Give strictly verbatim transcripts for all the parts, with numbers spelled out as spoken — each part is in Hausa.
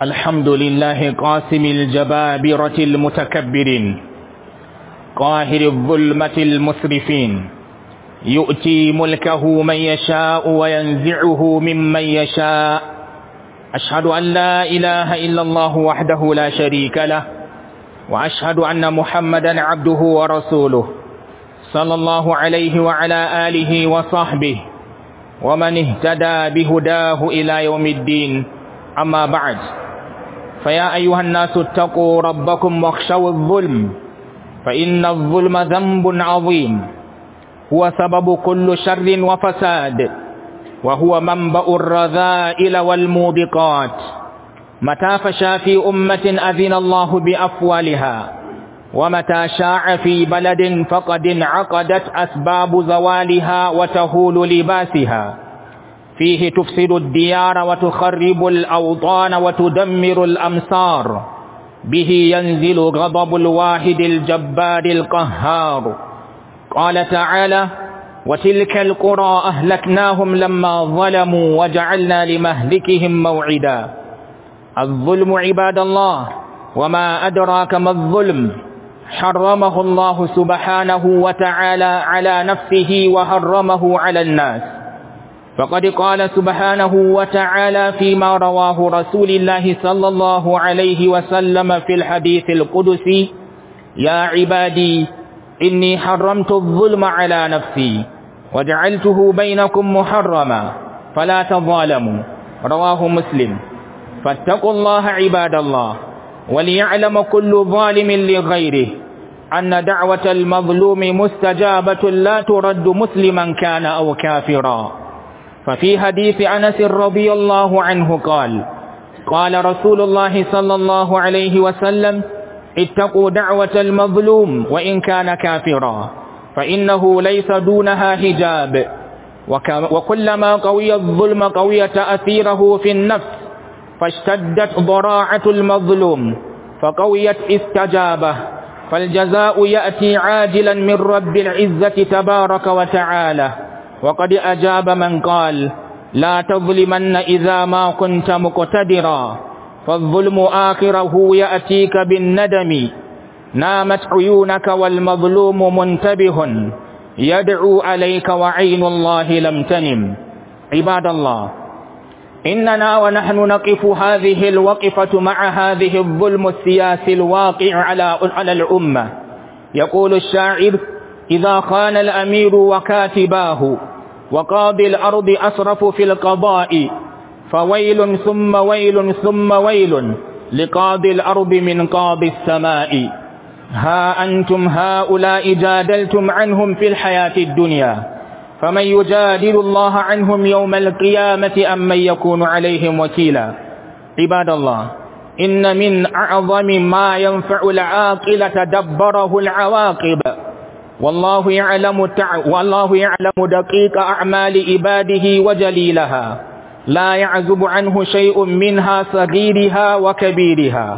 الحمد لله قاسم الجبابرة المتكبرين قاهر الظلمة المسرفين يؤتي ملكه من يشاء وينزعه ممن يشاء. أشهد أن لا إله إلا الله وحده لا شريك له، وأشهد أن محمدا عبده ورسوله صلى الله عليه وعلى آله وصحبه ومن اهتدى بهداه إلى يوم الدين. أما بعد، فيا أيها الناس اتقوا ربكم واخشوا الظلم، فإن الظلم ذنب عظيم هو سبب كل شر وفساد، وهو منبأ الرذائل والموبقات. متى فشى في أمة أذن الله بأفوالها، ومتى شاع في بلد فقد انعقدت أسباب زوالها وتهول لباسها. فيه تفسد الديار وتخرب الأوطان وتدمر الأمصار، به ينزل غضب الواحد الجبار القهار. قال تعالى: وتلك القرى أهلكناهم لما ظلموا وجعلنا لمهلكهم موعدا. الظلم عباد الله، وما أدراك ما الظلم، حرمه الله سبحانه وتعالى على نفسه وحرمه على الناس. فقد قال سبحانه وتعالى فيما رواه رسول الله صلى الله عليه وسلم في الحديث القدسي: يا عبادي إني حرمت الظلم على نفسي وجعلته بينكم محرما فلا تظالموا. رواه مسلم. فاتقوا الله عباد الله، وليعلم كل ظالم لغيره أن دعوة المظلوم مستجابة لا ترد مسلما كان أو كافرا. ففي حديث أنس رضي الله عنه قال: قال رسول الله صلى الله عليه وسلم: اتقوا دعوة المظلوم وإن كان كافرا، فإنه ليس دونها حجاب. وكلما قوي الظلم قوي تأثيره في النفس، فاشتدت ضراعة المظلوم فقويت استجابه، فالجزاء يأتي عاجلا من رب العزة تبارك وتعالى. وقد أجاب من قال: لا تظلمن إذا ما كنت مقتدرا، فالظلم آخره يأتيك بالندم. نامت عيونك والمظلوم منتبه، يدعو عليك وعين الله لم تنم. عباد الله، إننا ونحن نقف هذه الوقفة مع هذه الظلم السياسي الواقع على على الأمة. يقول الشاعر: إذا خان الأمير وكاتباه، وقاضي الأرض أسرف في القضاء، فويل ثم ويل ثم ويل لقاضي الأرض من قاضي السماء. ها أنتم هؤلاء جادلتم عنهم في الحياة الدنيا، فمن يجادل الله عنهم يوم القيامة أم من يكون عليهم وكيلا. عباد الله، إن من أعظم ما ينفع العاقل تدبره العواقب. والله يعلم تع... والله يعلم دقيق أعمال عباده وجليلها، لا يعزب عنه شيء منها صغيرها وكبيرها.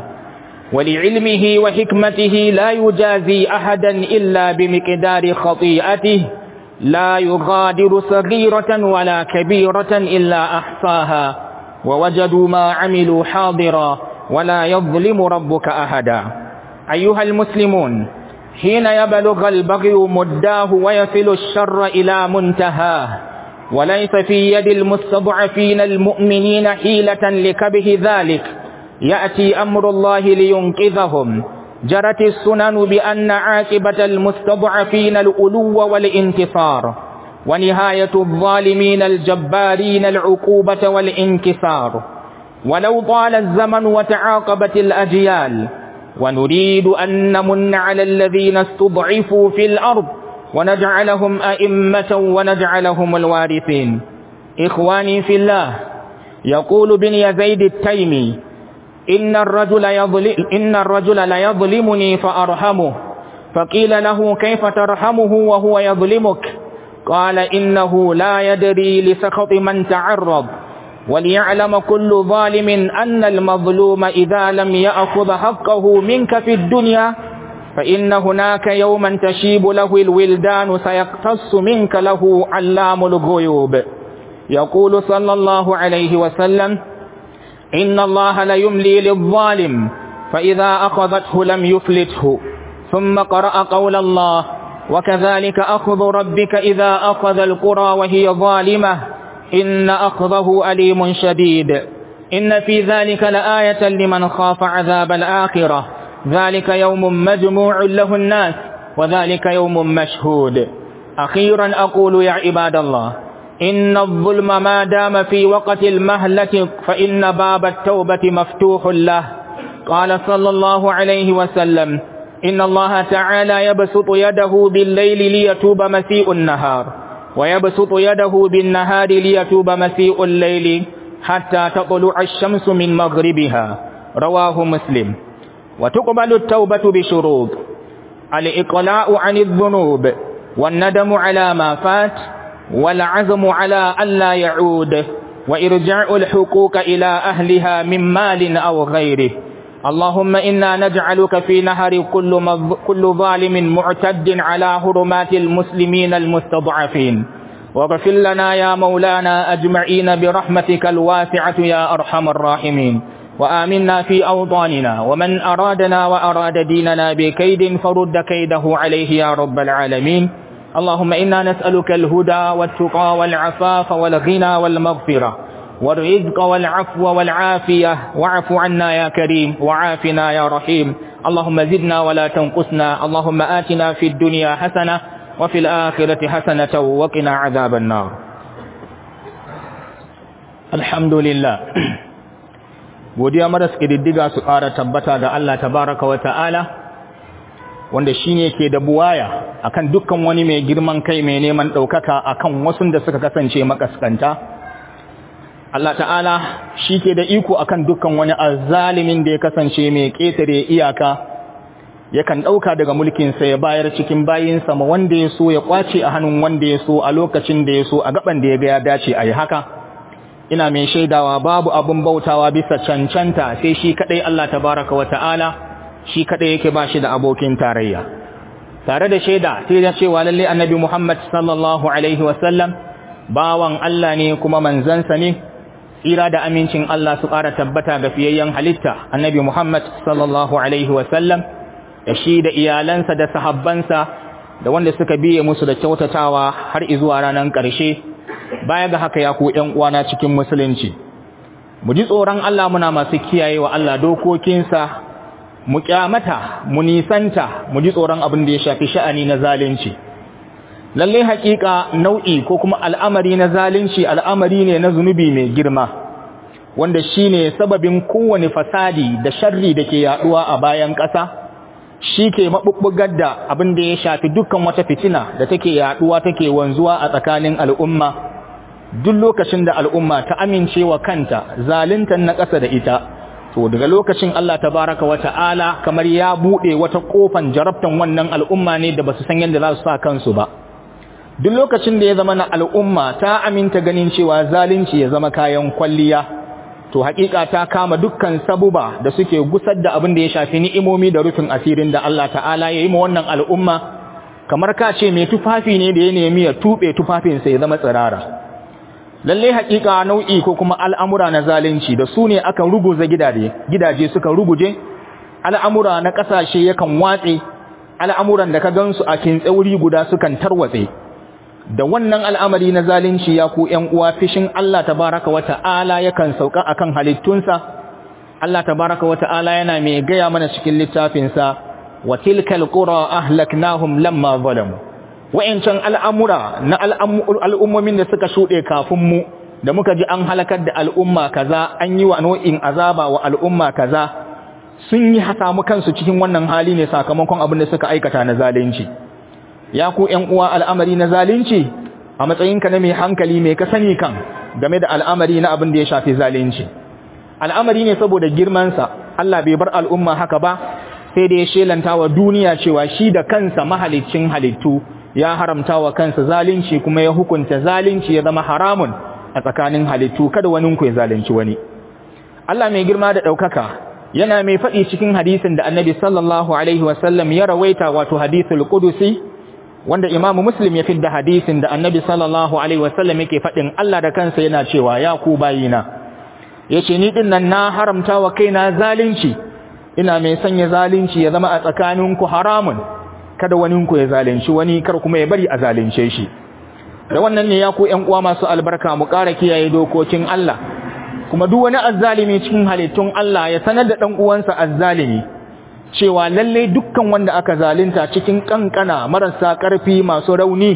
ولعلمه وحكمته لا يجازي أحدا إلا بمقدار خطيئته، لا يغادر صغيرة ولا كبيرة إلا أحصاها، ووجدوا ما عملوا حاضرا ولا يظلم ربك أحدا. أيها المسلمون، حين يبلغ البغي مداه ويصل الشر إلى منتهاه، وليس في يد المستضعفين المؤمنين حيلة لكبه ذلك، يأتي أمر الله لينقذهم. جرت السنن بأن عاقبة المستضعفين الألو والانتصار، ونهاية الظالمين الجبارين العقوبة والانكسار. ولو طال الزمن وتعاقبت الأجيال، ونريد أن نمن على الذين استضعفوا في الأرض ونجعلهم أئمة ونجعلهم الوارثين. إخواني في الله، يقول بن يزيد التيمي: إن الرجل يظلم إن الرجل ليظلمني فأرحمه. فقيل له: كيف ترحمه وهو يظلمك؟ قال: إنه لا يدري لسخط من تعرض. وليعلم كل ظالم أن المظلوم إذا لم يأخذ حقه منك في الدنيا، فإن هناك يوما تشيب له الولدان سيقتص منك له علام الغيوب. يقول صلى الله عليه وسلم: إن الله ليملي للظالم فإذا أخذته لم يفلته. ثم قرأ قول الله: وكذلك أخذ ربك إذا أخذ القرى وهي ظالمة إن أخذه أليم شديد. إن في ذلك لآية لمن خاف عذاب الآخرة ذلك يوم مجموع له الناس وذلك يوم مشهود. أخيرا أقول يا عباد الله: إن الظلم ما دام في وقت المهلة فإن باب التوبة مفتوح له. قال صلى الله عليه وسلم: إن الله تعالى يبسط يده بالليل ليتوب مسيء النهار ويبسط يده بالنهار ليتوب مسيء الليل حتى تطلع الشمس من مغربها. رواه مسلم. وتقبل التوبة بشروط: الإقلاع عن الذنوب والندم على ما فات والعزم على ألا يعود وإرجاع الحقوق إلى أهلها من مال أو غيره. اللهم إنا نجعلك في نهر كل, مظ... كل ظالم معتد على حرمات المسلمين المستضعفين. واغفر لنا يا مولانا أجمعين برحمتك الواسعة يا أرحم الراحمين. وآمنا في أوطاننا، ومن أرادنا وأراد ديننا بكيد فرد كيده عليه يا رب العالمين. اللهم إنا نسألك الهدى والتقى والعفاف والغنى والمغفرة والرزق والعفو والعافية. واعف عنا يا كريم وعافنا يا رحيم. اللهم زدنا ولا تنقصنا. اللهم آتنا في الدنيا حسنة وفي الآخرة حسنة وقنا عذاب النار. الحمد لله. godiya maras ƙididdiga su ƙara tabbata ga Allah tabaraka wa ta'ala, wanda shi ne ke da buwaya akan dukkan wani mai girman kai mai neman ɗaukaka akan wasu da suka kasance makaskanta. Allah ta'ala shi ke da iko akan dukkan wani azzalimin da ya kasance mai ƙetare iyaka, yakan ɗauka daga mulkinsa ya bayar cikin bayinsa ma wanda ya so, ya ƙwace a hannun wanda ya so a lokacin da ya so, a gaban da ya ga ya dace a yi haka. Ina mai shaidawa babu abin bautawa bisa cancanta sai shi kadai Allah tabaraka wa ta'ala, shi kadai yake ba shi da abokin tarayya. Tare da shaida sai da cewa lalle annabi Muhammad sallallahu alaihi wa sallam bawan Allah ne kuma manzansa ne. Tsira da amincin Allah su ƙara tabbata ga fiyayyen halitta annabi Muhammad sallallahu alaihi wa sallam, da shi da iyalansa da sahabbansa da wanda suka biye musu da kyautatawa har izuwa ranar ƙarshe. Baya ga haka ya ku ƴan uwana cikin musulunci, mu ji tsoron Allah muna masu kiyaye wa Allah dokokinsa, mu kyamata, mu nisanta, mu ji tsoron abin da ya shafi sha'ani na zalunci. Lalle haƙiƙa nau'i ko kuma al'amari na zalunci al'amari ne na zunubi mai girma, wanda shine sababin kowane fasadi da sharri da ke yaduwa a bayan ƙasa, shi ke mabubbugar da abin da ya shafi dukkan wata fitina da take yaduwa take wanzuwa a tsakanin al'umma. Duk lokacin da al'umma ta amincewa kanta zaluntan na ƙasa da ita, to daga lokacin Allah tabaraka wa ta'ala kamar ya buɗe wata ƙofan jarabtan wannan al'umma ne da basu san yadda za su sa kansu ba. Duk lokacin da ya zama na al'umma ta aminta ganin cewa zalunci ya zama kayan kwalliya, to haƙiƙa ta kama dukkan sabuba da suke gusar da abin da ya shafi ni'imomi da rufin asirin da Allah ta'ala ya yi ma wannan al'umma, kamar ka ce mai tufafi ne da ya nemi ya tuɓe tufafinsa ya zama tsirara. Lalle haƙiƙa nau'i ko kuma al'amura na zalunci da su ne aka ruguza gidaje, gidaje suka ruguje, al'amura na ƙasashe yakan watse, al'amuran da ka gansu a kintse wuri guda sukan tarwatse. Da wannan al'amari na zalunci ya ku ƴan uwa, fishin Allah tabaraka wa ta'ala yakan sauka akan halittunsa. Allah tabaraka wa ta'ala yana mai gaya mana cikin littafinsa: wa tilkal qura ahlaknahum lamma zalamu. Wa'incan al'amura na al'ummomin da suka shuɗe kafin mu, da muka ji an halakar da al'umma kaza, an yi wa nau'in azaba wa al'umma kaza, sun yi samu kansu cikin wannan hali ne sakamakon abin da suka aikata na zalunci. Ya ku ƴan uwa, al'amari na zalunci a matsayinka na mai hankali mai ka sani kan game da al'amari na abin da ya shafi zalunci. Al'amari ne saboda girmansa, Allah bai bar al'umma haka ba, sai da ya shelanta wa duniya cewa shi da kansa mahaliccin halittu ya haramta wa kansa zalunci, kuma ya hukunta zalunci ya zama haramun a tsakanin halittu, kada wani ku ya zalunci wani. Allah mai girma da ɗaukaka yana mai faɗi cikin hadisin da Annabi sallallahu alaihi wasallam ya rawaita, wato hadithul qudusi, wanda Imam Muslim ya fidda hadisin da Annabi sallallahu alaihi wasallam yake faɗin Allah da kansa yana cewa: ya ku bayina, yace ni din nan na haramta wa kaina zalunci ina mai sanya zalunci ya zama a tsakaninku haramun kada wani ku ya zalunci wani kar kuma ya bari a zalunce shi da wannan ne ya ku ƴan uwa masu albarka mu ƙara kiyaye dokokin Allah kuma duk wani azzalimi cikin halittun Allah ya sanar da dan uwansa azzalimi cewa lalle dukkan wanda aka zalunta cikin kankana marasa ƙarfi masu rauni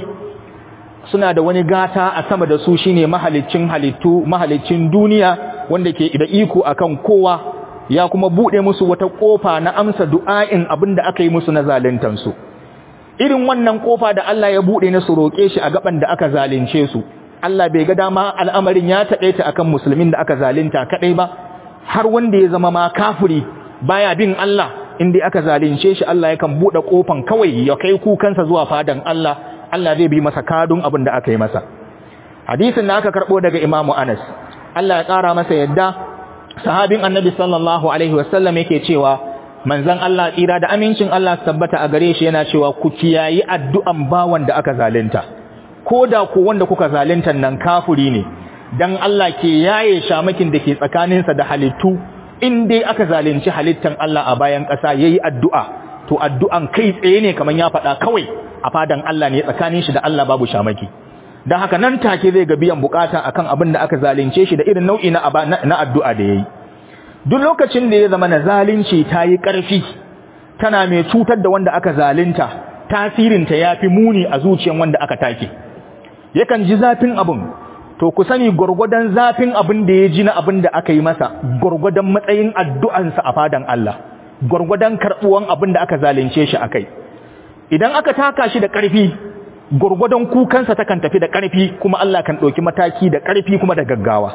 suna da wani gata a sama da su shine mahaliccin halittu mahaliccin duniya wanda ke da iko akan kowa ya kuma bude musu wata kofa na amsa du'a'in abinda aka yi musu na zaluntan su irin wannan kofa da Allah ya bude na su roke shi a gaban da aka zalunce su Allah bai ga dama al'amarin ya taƙaita akan musulmin da aka zalunta kadai ba har wanda ya zama ma kafiri baya bin Allah inda aka zalunce shi Allah yakan bude kofan kawai ya kai kukansa zuwa fadan Allah Allah zai bi masa kadun abin da aka yi masa hadisin da aka karbo daga Imam Anas Allah ya kara masa yadda sahabin Annabi sallallahu alaihi wasallam yake cewa manzon Allah tsira da amincin Allah tabbata a gare shi yana cewa ku kiyayi addu'an bawan da aka zalunta koda ko wanda kuka zalunta nan kafiri ne dan Allah ke yaye shamakin da ke tsakaninsa da halittu in dai aka zalunci halittan Allah a bayan ƙasa yayi addu'a to addu'an kai tsaye ne kaman ya faɗa kawai a fadan Allah ne tsakanin shi da Allah babu shamaki dan haka nan take zai ga biyan bukata akan abin da aka zalunce shi da irin nau'i na na addu'a da yayi duk lokacin da ya zama na zalunci tayi karfi tana mai cutar da wanda aka zalunta tasirin ta yafi muni a zuciyar wanda aka take yakan ji zafin abin to ku sani gurgudan zafin abin da ya ji na abin da aka yi masa gurgudan matsayin addu'ansa a fadan Allah gurgudan karbuwan abin da aka zalunce shi akai idan aka taka shi da ƙarfi gurgudan kukansa takan tafi da ƙarfi kuma Allah kan ɗauki mataki da ƙarfi kuma da gaggawa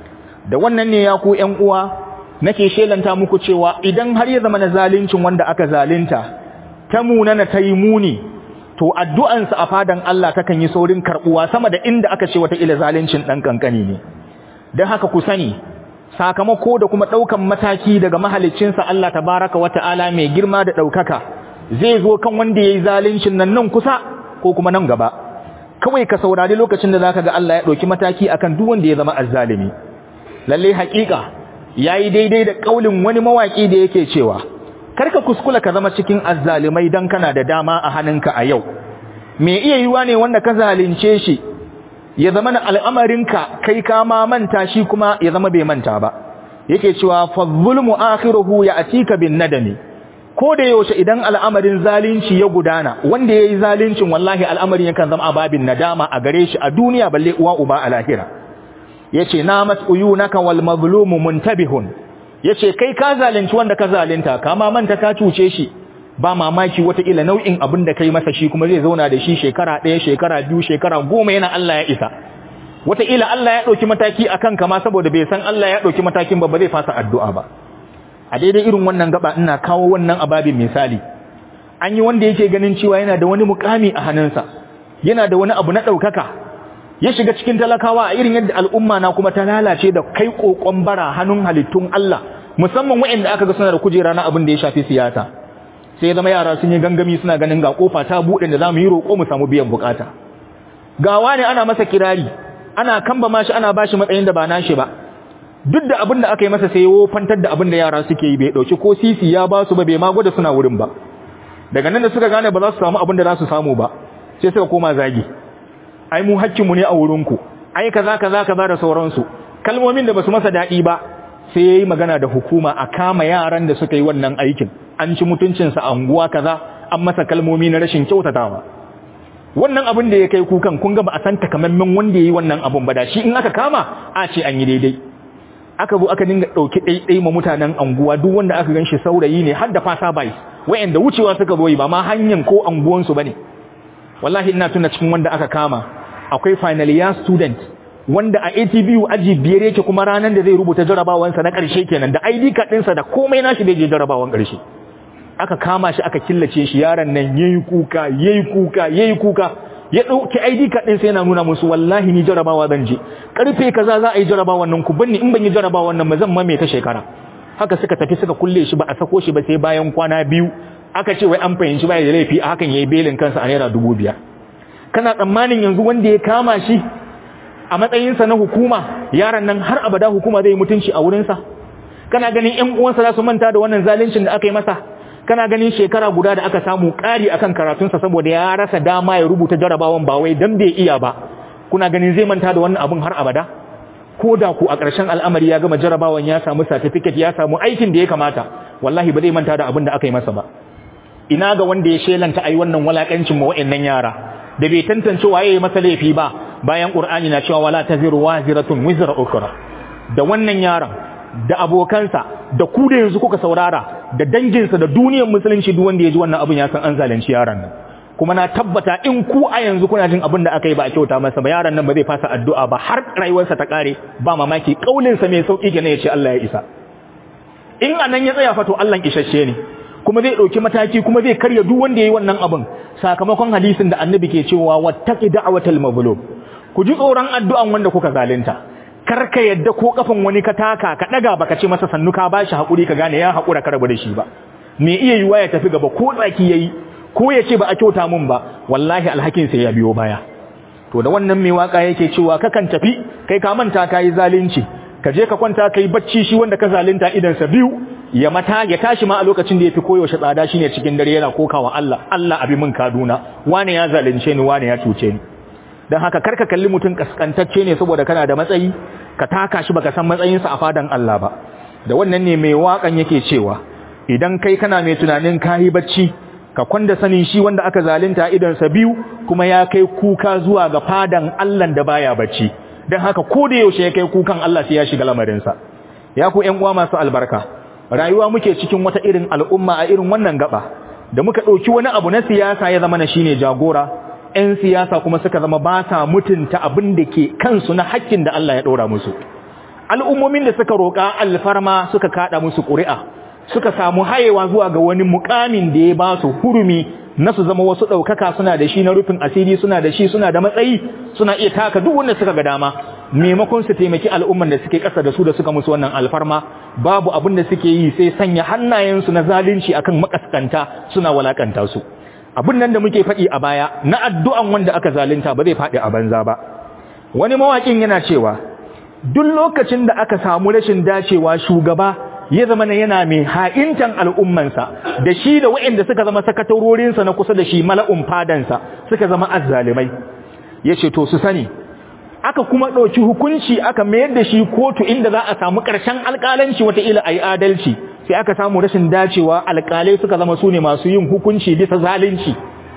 da wannan ne ya ku ƴan uwa nake shelanta muku cewa idan har ya zama na zaluncin wanda aka zalunta ta munana ta yi muni to addu'ansa a fadan Allah takan yi saurin karɓuwa sama da inda aka ce wata ila zaluncin ɗan kankani ne don haka ku sani sakamako da kuma ɗaukan mataki daga mahaliccinsa Allah tabaraka wa ta'ala mai girma da ɗaukaka zai zo kan wanda yayi zalincin nan nan kusa ko kuma nan gaba kawai ka saurari lokacin da zaka ga Allah ya dauki mataki akan duk wanda ya zama azzalimi lalle haƙiƙa yayi daidai da kaulin wani mawaki da yake cewa karka kuskula ka zama cikin azzalimai dan kana da dama a hannunka a yau me iya yiwa ne wanda ka zalunce shi ya zama na al'amarinka kai ka ma manta shi kuma ya zama bai manta ba yake cewa fa zulmu akhiruhu ya'tika bin nadami ko da yaushe idan al'amarin zalunci ya gudana wanda yayi zaluncin wallahi al'amarin yakan zama ababin nadama a gare shi a duniya balle uwa uba a lahira yace namat uyunaka wal mazlumu muntabihun yace kai ka zalunci wanda ka zalunta kama manta ka cuce shi ba mamaki wata ila nau'in abin da kai masa shi kuma zai zauna da shi shekara ɗaya shekara biyu shekara goma yana Allah ya isa wata ila Allah ya dauki mataki akan kama saboda bai san Allah ya dauki matakin ba ba zai fasa addu'a ba a daidai irin wannan gaba ina kawo wannan ababin misali an yi wanda yake ganin cewa yana da wani mukami a hannunsa yana da wani abu na daukaka ya shiga cikin talakawa a irin yadda al'umma na kuma ta lalace da kai kokon bara hannun halittun Allah musamman waɗanda aka ga suna da kujera na abin da ya shafi siyasa sai zama yara sun yi gangami suna ganin ga kofa ta bude da zamu yi roko mu samu biyan bukata gawa ne ana masa kirari ana kamba mashi ana bashi matsayin da ba nashi ba duk da abin da aka yi masa sai ya wofantar da abin da yara suke yi bai dauki ko sisi ya ba su ba bai ma gwada suna wurin ba daga nan da suka gane ba za su samu abin da za su samu ba sai suka koma zagi ai mu hakkin mu ne a wurin ku ai kaza kaza kaza da sauransu kalmomin da basu masa dadi ba sai yayi magana da hukuma a kama yaran da suka yi wannan aikin an ci mutuncin sa anguwa kaza an masa kalmomi na rashin kyautatawa wannan abin da ya kai kukan kun ga ba a san takamaiman wanda yayi wannan abun ba da shi in aka kama a ce an yi daidai aka zo aka dinga dauki daidai ma mutanen anguwa duk wanda aka ganshi saurayi ne har da fasa bai wayanda wucewa suka zo ba ma hanyan ko anguwan su bane wallahi ina tuna cikin wanda aka kama akwai final year student wanda a A T B U aji biyar yake kuma ranan da zai rubuta jarabawan sa na karshe kenan da I D card din sa da komai nashi da je jarabawan karshe aka kama shi aka killace shi yaron nan yayi kuka yayi kuka yayi kuka ya dauki I D card din sa yana nuna musu wallahi ni jarabawa zan je karfe kaza za a yi jarabawan nan ku banni in ban yi jarabawan nan ba zan ma me ta shekara haka suka tafi suka kulle shi ba a sako shi ba sai bayan kwana biyu aka ce wai an fahimci bai da laifi a hakan yayi belin kansa a naira dubu biyar kana tsammanin yanzu wanda ya kama shi a matsayinsa na hukuma yaron nan har abada hukuma zai mutunci a wurinsa? Kana ganin ƴan uwansa za su manta da wannan zaluncin da aka yi masa? Kana ganin shekara guda da aka samu ƙari akan karatunsa saboda ya rasa dama ya rubuta jarabawan ba wai dan bai iya ba, kuna ganin zai manta da wannan abun har abada? Ko da ku a ƙarshen al'amari ya gama jarabawan ya samu certificate ya samu aikin da ya kamata, wallahi ba zai manta da abin da aka yi masa ba. Ina ga wanda ya shelanta ai wannan walakancin ma wa'annan yara da bai tantance waye ya masa laifi ba, bayan Qur'ani na cewa wala taziru waziratun wizra ukra. Da wannan yaron da abokansa da ku da yanzu kuka saurara da danginsa da duniyar musulunci duk wanda ya ji wannan abin ya san an zalunci yaron nan. Kuma na tabbata in ku a yanzu kuna jin abin da aka yi ba a kyauta masa ba, yaron nan ba zai fasa addu'a ba har rayuwarsa ta kare, ba mamaki kaulinsa mai sauki kenan ya ce Allah ya isa. In anan ya tsaya fa to Allah isasshe ne, kuma zai dauki mataki, kuma zai karya duk wanda yayi wannan abin, sakamakon hadisin da annabi ke cewa wattaqi da'watal mazlum. Ku ji tsoron addu'an wanda kuka zalunta. Kar ka yadda ko kafan wani ka taka ka daga baka ce masa sannu ka bashi hakuri ka gane ya hakura ka rabu da shi ba. Me iya yiwa ya tafi gaba ko tsaki yayi ko ya ce ba a kyauta mun ba, wallahi alhakin sai ya biyo baya. To da wannan mai waka yake cewa kakan tafi kai ka manta kai zalunci, ka je ka kwanta kai bacci shi wanda ka zalunta idan sa biyu ya mata ya tashi ma a lokacin da yafi koyaushe tsada shine cikin dare yana kokawa Allah, Allah abi min kaduna, wane ya zalunce ni, wane ya cuce ni. Dan haka karka kalli mutun kaskantacce ne saboda kana da matsayi ka taka shi baka san matsayinsa a fadan Allah ba. Da wannan ne mai wakan yake cewa idan kai kana mai tunanin kai bacci ka kwanda sanin shi wanda aka zalunta idansa biyu kuma ya kai kuka zuwa ga fadan Allah da baya bacci. Dan haka ko da yaushe ya kai kukan Allah sai ya shiga lamarinsa. Ya ku ƴan uwa masu albarka, rayuwa muke cikin wata irin al'umma a irin wannan gaba da muka dauki wani abu na siyasa ya zama na shine jagora. ƴan siyasa kuma suka zama ba sa mutunta abin da ke kansu na haƙƙin da Allah ya ɗora musu. Al'ummomin da suka roƙa alfarma suka kaɗa musu ƙuri'a, suka samu hayewa zuwa ga wani muƙamin da ya ba su hurumi na su zama wasu ɗaukaka, suna da shi na rufin asiri, suna da shi, suna da matsayi, suna iya taka duk wanda suka ga dama, maimakon su taimaki al'umman da suke ƙasa da su da suka musu wannan alfarma, babu abin da suke yi sai sanya hannayensu na zalunci akan makaskanta suna walakanta su. Abin nan da muke faɗi a baya na addu'an wanda aka zalunta ba zai faɗi a banza ba. Wani mawaƙin yana cewa duk lokacin da aka samu rashin dacewa shugaba ya zama na yana mai ha'intan al'ummansa da shi da waɗanda suka zama sakatarorinsa na kusa da shi mala'un fadansa suka zama azzalimai, ya ce to su sani aka kuma ɗauki hukunci aka mayar da shi kotu inda za a samu ƙarshen alƙalanci wataƙila a yi adalci, sai aka samu rashin dacewa alƙalai suka zama su ne masu yin hukunci bisa zalunci.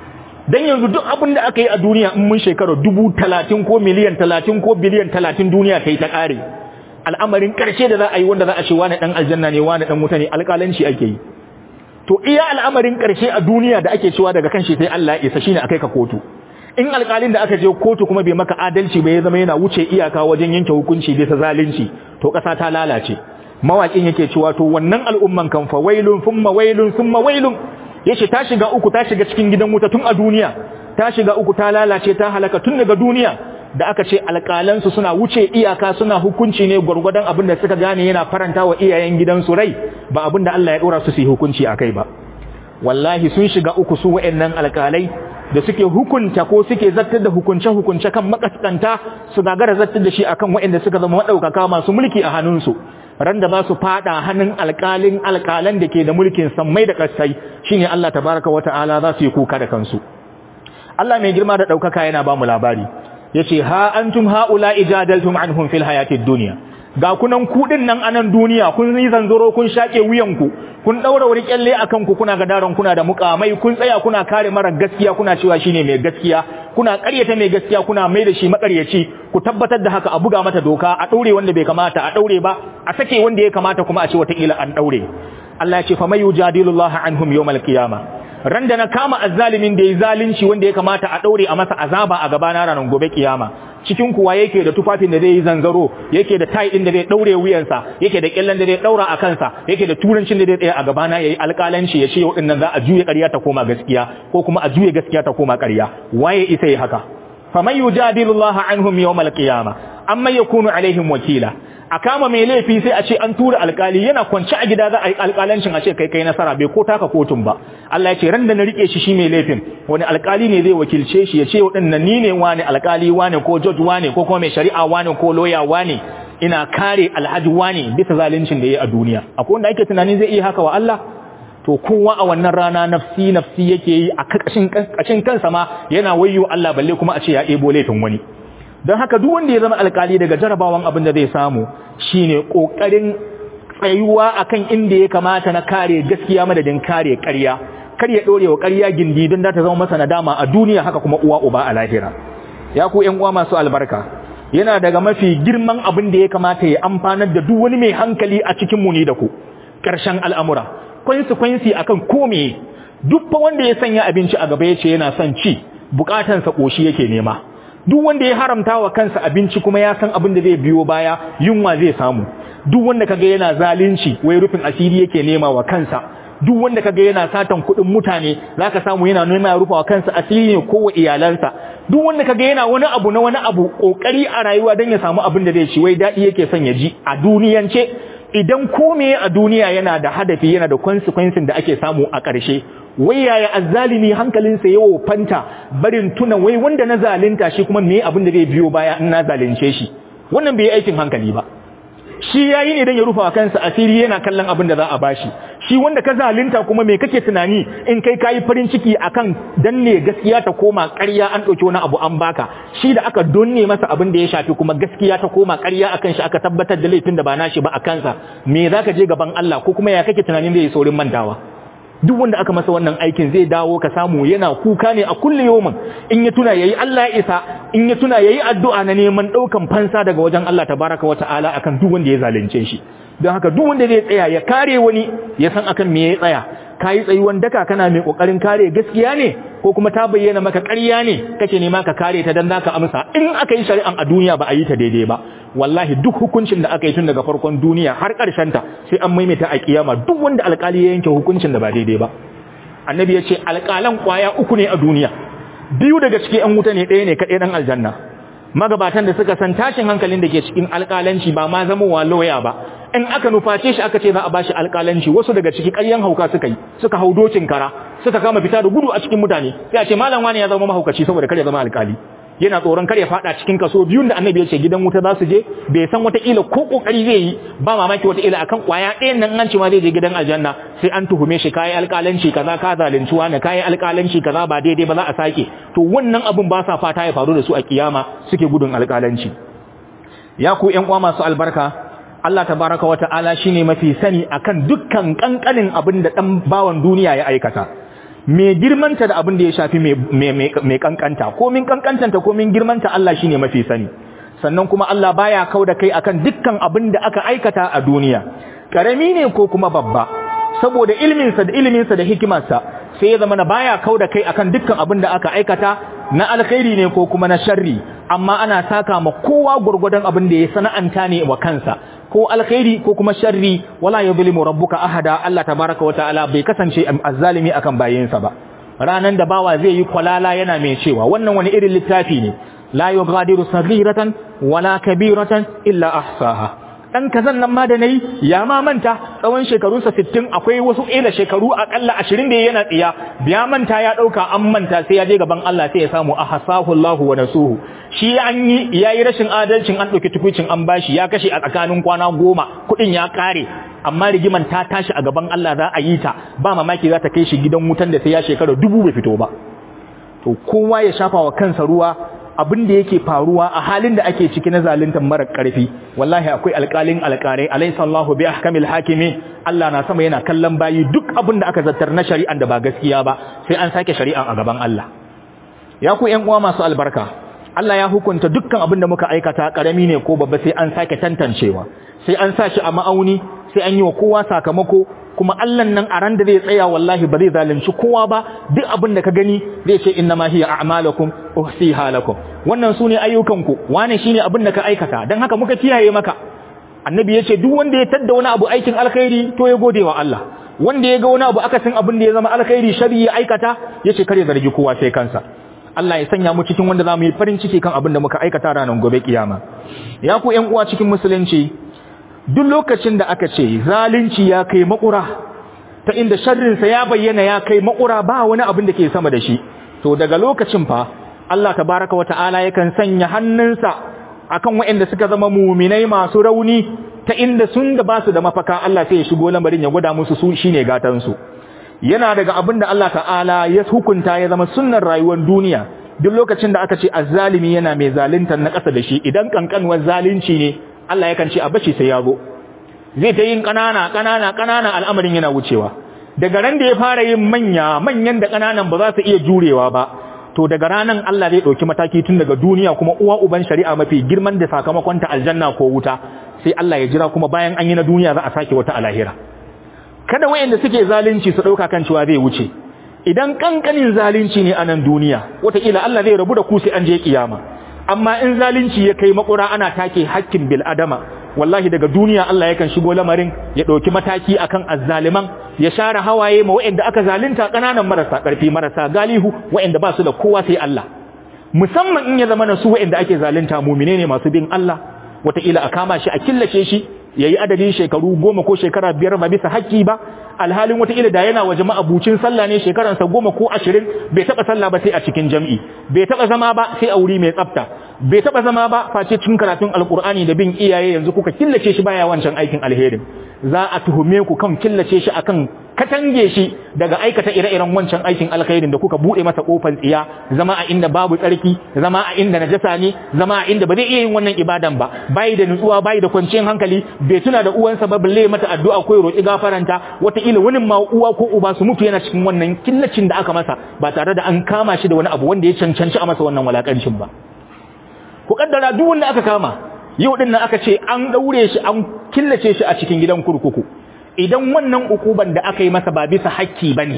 Dan yanzu duk abin da aka yi a duniya in mun shekara dubu talatin ko miliyan talatin ko biliyan talatin duniya ta yi ta ƙare, al'amarin ƙarshe da za a yi wanda za a ce wani ɗan aljanna ne wani ɗan wuta ne alƙalanci ake yi. To iya al'amarin ƙarshe a duniya da ake cewa daga kan shi sai Allah ya isa shine akai ka kotu. In alƙalin da aka je kotu kuma bai maka adalci ba ya zama yana wuce iyaka wajen yanke hukunci bisa zalunci, to ƙasa ta lalace. Mawaƙin yake cewa to wannan al'umman kan fa wailun thumma wailun thumma wailun, yace ta shiga uku, ta shiga cikin gidan wuta tun a duniya, ta shiga uku, ta lalace, ta halaka tun daga duniya. Da aka ce alƙalansu suna wuce iyaka, suna hukunci ne gwargwadon abin da suka gane yana faranta wa iyayen gidansu rai, ba abin da Allah ya ɗora su su yi hukunci a kai ba. Wallahi sun shiga uku su wa'annan alƙalai da suke hukunta ko suke zartar da hukunce-hukunce kan makaskanta, su gagara zartar da shi akan wa'anda suka zama maɗaukaka masu mulki a hannunsu. Ran da za su fada hannun alƙalin alƙalan da ke da mulkin sammai da ƙasai, shine Allah tabaraka wa ta'ala za su yi kuka da kansu. Allah mai girma da ɗaukaka yana ba mu labari, yace ha antum haula ijadaltum anhum fil hayatid dunya, ga kunan kudin nan anan duniya kun yi zanzoro kun shake wuyanku, kun daura wuri kyalle akan ku, kuna gadaran kuna da mukamai, kun tsaya kuna kare mara gaskiya, kuna cewa shine mai gaskiya, kuna ƙaryata mai gaskiya, kuna mai da shi makaryaci, ku tabbatar da haka, a buga mata doka, a daure wanda bai kamata a daure ba, a sake wanda ya kamata kuma a ce wata kila an daure. Allah ya ce fa may yujadilullaha anhum yawmal qiyamah, ran da na kama azzalimin da ya zalunci wanda ya kamata a daure a masa azaba a gaba na ranar gobe kiyama, cikin kuwa yake da tufafin da zai yi zanzaro, yake da tai din da zai daure wuyansa, yake da kyallan da zai daura a kansa, yake da turancin da zai tsaya a gaba na yayi alƙalanci ya ce waɗannan za a juye ƙarya ta koma gaskiya ko kuma a juye gaskiya ta koma ƙarya, waye isa yi haka? faman yujadilullaha anhum yawmal qiyamah amma yakunu alaihim wakila, a kama mai laifi sai a ce an tura alkali yana kwance a gida za a yi alkalancin a ce kai kai nasara bai ko taka kotun ba Allah ya ce ran da na rike shi shi mai laifin wani alkali ne zai wakilce shi ya ce wadannan ni ne wani alkali wani ko judge wani ko kuma mai shari'a wani ko lawyer wani ina kare alhaji wani bisa zaluncin da yayi a duniya akwai wanda ake tunanin zai iya haka wa Allah to kowa a wannan rana nafsi nafsi yake yi a kashin kashin kansa ma yana wayyo Allah balle kuma a ce ya ebo laifin wani don haka duk wanda ya zama alkali daga jarabawan abin da zai samu shine kokarin tsayuwa akan inda ya kamata na kare gaskiya madadin kare ƙarya kar ya dore wa ƙarya gindi don da ta zama masa nadama a duniya haka kuma uwa uba a lahira ya ku ƴan uwa masu albarka yana daga mafi girman abin da ya kamata ya amfanar da duk wani mai hankali a cikin mu ne da ku ƙarshen al'amura consequence akan kome duk fa wanda ya sanya abinci a gaba yace yana son ci bukatansa koshi yake nema duk wanda ya haramta wa kansa abinci kuma ya san abin da zai biyo baya yunwa zai samu duk wanda kaga yana zalunci wai rufin asiri yake nema wa kansa duk wanda kaga yana satan kuɗin mutane zaka samu yana nema ya rufa wa kansa asiri ne ko wa iyalansa duk wanda kaga yana wani abu na wani abu kokari a rayuwa dan ya samu abin da zai ci wai dadi yake son ya ji a duniyance idan kome a duniya yana da hadafi yana da consequences da ake samu a ƙarshe wai yaya azzalimi hankalinsa yawo fanta barin tuna wai wanda na zalunta shi kuma me abin da zai biyo baya in na zalunce shi wannan bai aikin hankali ba shi yayi ne dan ya rufa kansa asiri yana kallon abin da za a bashi shi wanda ka zalunta kuma me kake tunani in kai kai farin ciki akan danne gaskiya ta koma ƙarya an dauki wani abu an baka shi da aka donne masa abin da ya shafi kuma gaskiya ta koma ƙarya akan shi aka tabbatar da laifin da ba nashi ba akan sa me zaka je gaban Allah ko kuma ya kake tunanin zai saurin mantawa duk wanda aka masa wannan aikin zai dawo ka samu yana kuka ne a kullu yawmin in ya tuna yayi Allah ya isa in ya tuna yayi addu'a na neman daukan fansa daga wajen Allah tabaraka wa ta'ala akan duk wanda ya zalunce shi don haka duk wanda zai tsaya ya kare wani ya san akan me ya tsaya kai tsayuwan daka kana mai kokarin kare gaskiya ne ko kuma ta bayyana maka ƙarya ne kake nema ka kare ta dan naka amsa in aka yi shari'an a duniya ba a yi ta daidai ba wallahi duk hukuncin da aka yi tun daga farkon duniya har ƙarshen ta sai an maimaita a kiyama duk wanda alƙali ya yanke hukuncin da ba daidai ba annabi ya ce alƙalan kwaya uku ne a duniya biyu daga ciki an wuta ne ɗaya ne kaɗai ɗan aljanna magabatan da suka san tashin hankalin da ke cikin alƙalanci ba ma zamowa lauya ba in aka nuface shi aka ce za a bashi alƙalanci wasu daga ciki ƙaryan hauka suka yi suka hau dokin kara suka kama fita da gudu a cikin mutane sai a ce malam wani ya zama mahaukaci saboda kar ya zama alƙali yana tsoron kar ya fada cikin kaso biyun da annabi ya ce gidan wuta za su je bai san wata ila ko kokari zai yi ba mamaki wata ila akan kwaya ɗayan nan an ce ma zai je gidan aljanna sai an tuhume shi kai alƙalanci kaza ka zalunci wani kai alƙalanci kaza ba daidai ba za a sake to wannan abun ba sa fata ya faru da su a kiyama suke gudun alƙalanci ya ku ƴan uwa masu albarka Allah tabaraka wa ta'ala shine mafi sani akan dukkan kankanin abin da dan bawan duniya ya aikata me girmanta da abin da ya shafi me kankanta ko min kankantanta ko min girmanta Allah shine mafi sani sannan kuma Allah baya kauda kai akan dukkan abin da aka aikata a duniya karami ne ko kuma babba saboda ilmin sa da ilimin sa da hikimarsa sai ya zama na baya kauda kai akan dukkan abin da aka aikata na alkhairi ne ko kuma na sharri amma ana saka ma kowa gurgurdan abin da ya sana'anta ne wa kansa ko alkhairi ko kuma sharri wala yuzlimu rabbuka ahada Allah tabaaraka wa ta'ala bai kasance azzalimi akan bayinsa ba ranan da bawa zai yi kwalala yana mai cewa wannan wani irin littafi ne la yughadiru saghiratan wala kabiratan illa ahsaha dan kazan nan ma da nayi ya ma manta tsawon shekarunsa sittin akwai wasu ila shekaru akalla ashirin da yana tsiya biya manta ya dauka an manta sai ya je gaban Allah sai ya samu ahsahu Allahu wa nasuhu shi an yi yayi rashin adalcin an dauki tukucin an bashi ya kashe a tsakanin kwana goma kudin ya kare amma rigiman ta tashi a gaban Allah za a yi ta ba mamaki za ta kai shi gidan wutan da sai ya shekara dubu bai fito ba to kowa ya shafa wa kansa ruwa abin da yake faruwa a halin da ake ciki na zaluntar mara karfi wallahi akwai alƙalin alƙarai alaysa Allahu bi ahkamil hakimi Allah na sama yana kallon bayi duk abin da aka zartar na shari'an da ba gaskiya ba sai an sake shari'an a gaban Allah ya ku ƴan uwa masu albarka Allah ya hukunta dukkan abin da muka aikata karami ne ko babba sai an sake tantancewa sai an sa shi a ma'auni sai an yi wa kowa sakamako kuma Allah nan a ran da zai tsaya wallahi ba zai zalunci kowa ba duk abin da ka gani zai ce innama hiya a'malukum uhsiha lakum wannan sune ayyukanku wane shine abin da ka aikata dan haka muka kiyaye maka annabi yace duk wanda ya tadda wani abu aikin alkhairi to ya gode wa Allah wanda ya ga wani abu akasin abin da ya zama alkhairi shari ya aikata yace kare zargi kowa sai kansa Allah ya sanya mu cikin wanda zamu yi farin ciki kan abin da muka aikata ranar gobe kiyama ya ku ƴan uwa cikin musulunci duk lokacin da aka ce zalunci ya kai makura ta inda sharrinsa ya bayyana ya kai makura ba wani abin da ke sama da shi, to daga lokacin fa Allah tabaraka wa ta'ala yakan sanya hannunsa akan waɗanda suka zama muminai masu rauni ta inda sun da basu da mafaka Allah sai ya shigo lamarin ya gwada musu su shine gatan su. Yana daga abin da Allah ta'ala ya hukunta ya zama sunnar rayuwar duniya, duk lokacin da aka ce azzalimi yana mai zaluntar na ƙasa da shi, idan kankanwar zalunci ne Allah yakan ce a bashi sai ya zo, zai ta yin ƙanana ƙanana ƙanana al'amarin yana wucewa. Daga ran da ya fara yin manya manyan da ƙananan ba za su iya jurewa ba, to daga ranan Allah zai ɗauki mataki tun daga duniya, kuma uwa uban shari'a mafi girman da sakamakon ta aljanna ko wuta, sai Allah ya jira kuma bayan an yi na duniya za a sake wata a lahira. Kada wayanda suke zalunci su ɗauka kan cewa zai wuce, idan kankanin zalunci ne a nan duniya wataƙila Allah zai rabu da ku sai an je kiyama, amma in zalunci ya kai makura ana take hakkin bil adama, wallahi daga duniya Allah yakan shigo lamarin ya ɗauki mataki akan azzaliman, ya share hawaye ma wayanda aka zalunta, ƙananan marasa ƙarfi marasa galihu wayanda ba su da kowa sai Allah, musamman in ya zama na su wayanda ake zalunta mu'mine ne masu bin Allah, wataƙila a kama shi a killace shi yayi adadin shekaru goma ko shekara biyar ba bisa haƙƙi ba, alhalin wataƙila da yana wa jama'a bucin sallah ne shekaransa goma ko ashirin bai taɓa sallah ba sai a cikin jam'i, bai taɓa zama ba sai a wuri mai tsafta, bai taɓa zama ba face cikin karatun alƙur'ani da bin iyaye, yanzu kuka killace shi baya wancan aikin alherin, za a tuhume ku kan killace shi akan katange shi daga aikata ire-iren wancan aikin alkhairin da kuka bude masa kofar tsiya, zama a inda babu tsarki, zama a inda najasa ne, zama a inda ba zai iya yin wannan ibadan ba, bai da nutsuwa bai da kwanciyar hankali, bai tuna da uwansa ba balle mata addu'a ko roki gafaranta, wataƙila wani ma uwa ko uba su mutu yana cikin wannan killacin da aka masa ba tare da an kama shi da wani abu wanda ya cancanci a masa wannan walakancin ba. Ku kaddara duk wanda aka kama yau din nan aka ce an daure shi an killace shi a cikin gidan kurkuku, idan wannan ukuban da aka yi masa ba bisa hakki bane,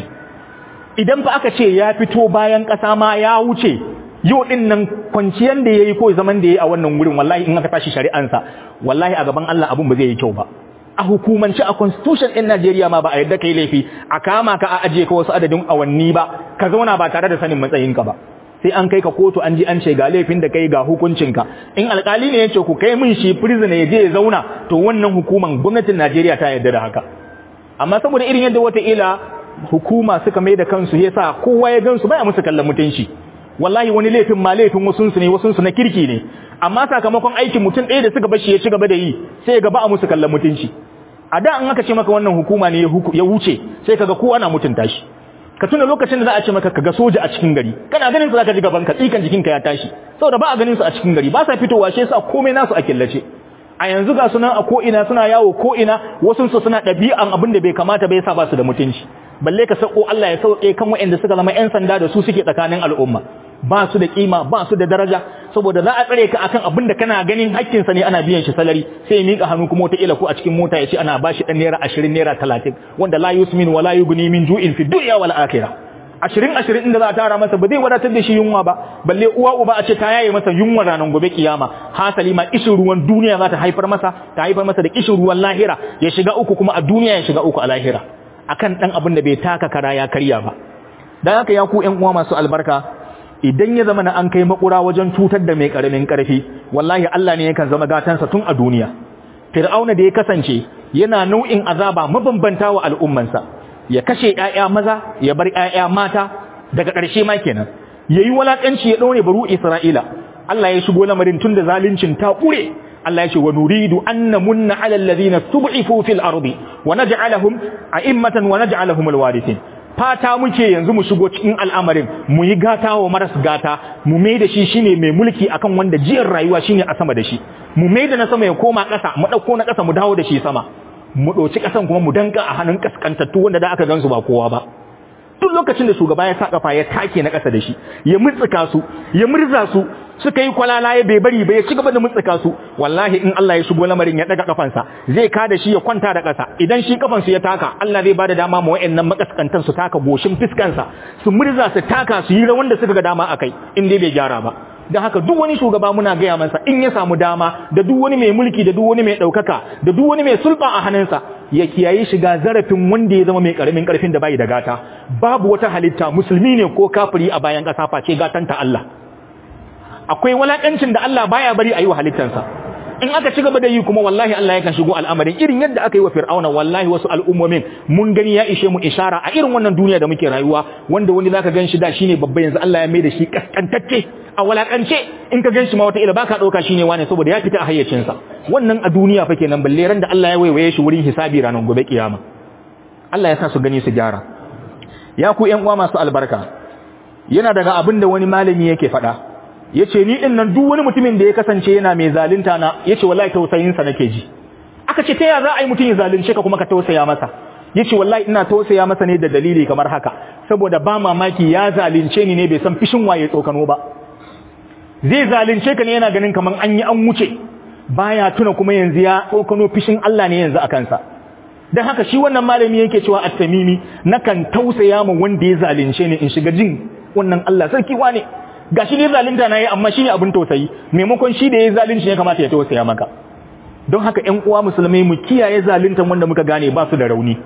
idan fa aka ce ya fito bayan ƙasa ma ya wuce yau din nan kwanciyar da yayi ko zaman da yayi a wannan wurin, wallahi in aka tashi shari'ansa wallahi a gaban Allah abun ba zai yi kyau ba. A hukumance a constitution ɗin Najeriya ma ba a yadda kai laifi a kama ka a aje ka wasu adadin awanni ba, ka zauna ba tare da sanin matsayinka ba, sai an kai ka kotu an ji an ce ga laifin da kai ga hukuncinka. In alƙali ne ya ce ku kai min shi prison ya je ya zauna, to wannan hukuman gwamnatin Najeriya ta yarda da haka. Amma saboda irin yadda wataƙila hukuma suka mai da kansu yasa kowa ya gansu baya musu kallon mutunci, wallahi wani laifin ma laifin wasunsu ne, wasunsu na kirki ne, amma sakamakon aikin mutum ɗaya da suka bashi ya ci gaba da yi sai ga ba a musu kallon mutunci. A da an aka ce maka wannan hukuma ne ya wuce sai kaga kowa na mutunta shi. Ka tuna lokacin da za a ce maka kaga soja a cikin gari, kana ganin su zaka ji gaban ka tsikan jikinka ya tashi, saboda ba a ganin su a cikin gari, ba sa fitowa shi yasa komai nasu a killace. A yanzu ga sunan a ko ina suna yawo ko ina, wasun su suna ɗabi'an abin da bai kamata ba yasa ba su da mutunci. Balle ka sako Allah ya sauke kan waɗanda suka zama ƴan sanda da su suke tsakanin al'umma, ba su da kima ba su da daraja, saboda za a tsare ka akan abin da kana ganin hakkinsa ne ana biyan shi salari, sai ya mika hannu kuma wata ila ko a cikin mota ya ce ana bashi dan naira ashirin naira talatin, wanda la yusmin wala yughni min ju'in fi dunya wal akhirah. ashirin ashirin inda za a tara masa ba zai wadatar da shi yunwa ba, balle uwa uba a ce ta yaye masa yunwa ranar gobe kiyama, hasali ma kishin ruwan duniya za ta haifar masa ta haifar masa da kishin ruwan lahira, ya shiga uku kuma a duniya ya shiga uku a lahira, akan dan abin da bai taka kara ya karya ba. Dan haka ya ku ƴan uwa masu albarka, idan ya zama na an kai makura wajen cutar da mai karamin karfi, wallahi Allah ne yakan zama gatansa tun a duniya. Fir'auna da ya kasance yana nau'in azaba mabambanta wa al'ummansa, ya kashe ƴaƴa maza ya bar ƴaƴa mata, daga ƙarshe ma kenan yayi walakanci ya daure baru Isra'ila. Allah ya shigo lamarin tun da zaluncin ta kure. Allah ya ce wa nuridu an namunna 'ala alladhina stud'ifu fil ardi wa naj'alahum a'immatan wa naj'alahum alwarithin. Fata muke yanzu mu shigo cikin al'amarin, mu yi gata wa maras gata, mu mai da shi shine mai mulki akan wanda jiyar rayuwa shine a sama da shi, mu mai da na sama ya koma ƙasa, mu ɗauko na ƙasa mu dawo da shi sama, mu ɗauki ƙasan kuma mu danka a hannun kaskantattu wanda da aka gansu ba kowa ba. Duk lokacin da shugaba ya sa kafa ya take na ƙasa da shi, ya mutsuka su, ya murza su, suka yi kwalala ya bai bari ba ya ci gaba da mutsuka su, wallahi in Allah ya shigo lamarin ya daga kafansa zai kada shi ya kwanta da ƙasa, idan shi kafansu ya taka Allah zai bada dama ma wayannan makaskantan su taka goshin fiskansa, su murza su taka su yi rawan da suka ga dama akai in dai bai gyara ba. Dan haka duk wani shugaba muna gaya masa in ya samu dama, da duk wani mai mulki da duk wani mai ɗaukaka da duk wani mai sulɓa a hannunsa, ya kiyaye shiga zarafin wanda ya zama mai karamin karfin da bai da gata. Babu wata halitta musulmi ne ko kafiri a bayan ƙasa face gatanta Allah. Akwai walakancin da Allah baya bari a yi wa halittansa. in aka ci gaba da yi kuma wallahi Allah yakan shigo al'amarin irin yadda aka yi wa fir'auna wallahi wasu al'ummomin mun gani ya ishe mu ishara a irin wannan duniya da muke rayuwa wanda wani zaka ganshi da shine babba yanzu Allah ya mai da shi kaskantacce a walakance in ka ganshi ma wata ila baka dauka shine wane saboda ya fita a hayyacin sa wannan a duniya fa kenan balle ran da Allah ya waiwaye shi wurin hisabi ranar gobe kiyama Allah ya sa su gani su gyara ya ku ƴan uwa masu albarka yana daga abin da wani malami yake faɗa yace ni din nan duk wani mutumin da ya kasance yana mai zalunta na yace wallahi tausayin sa nake ji aka ce ta ya za a yi mutum ya zalunce ka kuma ka tausaya masa yace wallahi ina tausaya masa ne da dalili kamar haka saboda ba mamaki ya zalunce ni ne bai san fishin waye tsokano ba zai zalunce ka ne yana ganin kaman an yi an wuce baya tuna kuma yanzu ya tsokano fishin Allah ne yanzu a kansa dan haka shi wannan malami yake cewa at-tamimi nakan tausaya mu wanda ya zalunce ni in shiga jin wannan Allah sarki wane gashi ne zalunta nayi amma shine abin tausayi maimakon shi da yayi zalunci ya kamata ya tausaya maka don haka ƴan uwa musulmai mu kiyaye zaluntan wanda muka gane ba su da rauni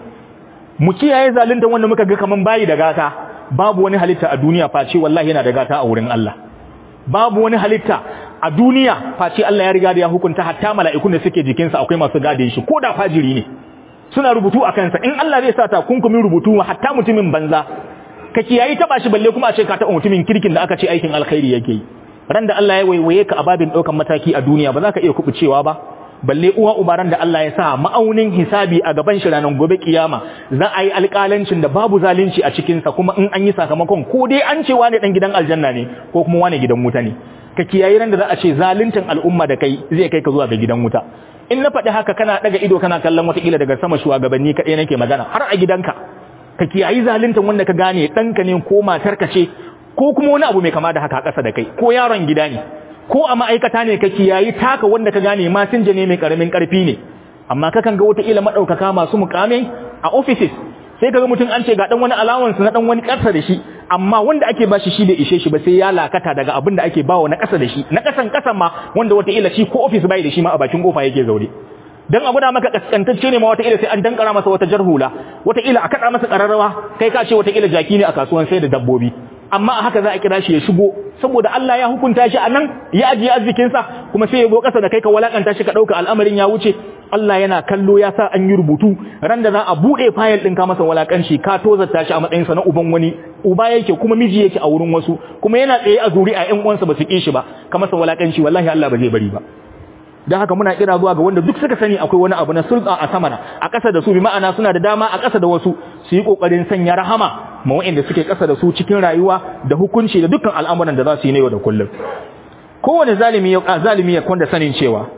mu kiyaye zaluntan wanda muka ga kaman bayi da gata babu wani halitta a duniya face wallahi yana da gata a wurin Allah babu wani halitta a duniya face Allah ya riga da ya hukunta hatta mala'ikun da suke jikinsa akwai masu gadin shi ko da fajiri ne suna rubutu a kansa in Allah zai sa ta kunkumin rubutu hatta mutumin banza ka kiyayi taba shi balle kuma a ce ka taɓa mutumin kirkin da aka ce aikin alkhairi yake yi ran da Allah ya waiwaye ka a babin ɗaukan mataki a duniya ba za ka iya kubucewa ba balle uwa ubaran da Allah ya sa ma'aunin hisabi a gaban shi ranar gobe kiyama za a yi alƙalancin da babu zalunci a cikin sa kuma in an yi sakamakon ko dai an ce wani dan gidan aljanna ne ko kuma wani gidan wuta ne ka kiyayi ran da za a ce zaluntan al'umma da kai zai kai ka zuwa ga gidan wuta in na faɗi haka kana daga ido kana kallon wata kila daga sama shugabanni kaɗai nake magana har a gidanka ka kiyayi zaluntan wanda ka gane ɗanka ne ko matarka ce ko kuma wani abu mai kama da haka ƙasa da kai ko yaron gida ne ko a ma'aikata ne ka kiyayi taka wanda ka gane masinja ne mai ƙaramin ƙarfi ne amma kakan ga wata ila maɗaukaka masu mukamai a offices sai kaga mutum an ce ga dan wani allowance na dan wani ƙasa da shi amma wanda ake bashi shi bai ishe shi ba sai ya lakata daga abin da ake bawa na ƙasa da shi na ƙasan ƙasan ma wanda wata ila shi ko office bai da shi ma a bakin kofa yake zaure dan a guda maka kaskantacce ne ma wata ila sai an dankara masa wata jarhula wata ila a kada masa kararrawa kai ka ce wata ila jaki ne a kasuwan sai da dabbobi amma a haka za a kira shi ya shigo saboda Allah ya hukunta shi anan ya ajiye arzikin sa kuma sai ya zo kasa da kai ka walakanta shi ka dauka al'amarin ya wuce Allah yana kallo ya sa an yi rubutu ran da za a bude file din ka masa walakanci ka tozarta shi a matsayin sa na uban wani uba yake kuma miji yake a wurin wasu kuma yana tsaye a zuri a ƴan uwansa ba su ki shi ba ka masa walakanci wallahi Allah ba zai bari ba dan haka muna kira zuwa ga wanda duk suka sani akwai wani abu na sulta a sama a ƙasa da su bi ma'ana suna da dama a ƙasa da wasu su yi kokarin sanya rahama ma wa'anda suke ƙasa da su cikin rayuwa da hukunci da dukkan al'amuran da za su yi ne yau da kullum kowane zalimi ya zalimi ya kwanda sanin cewa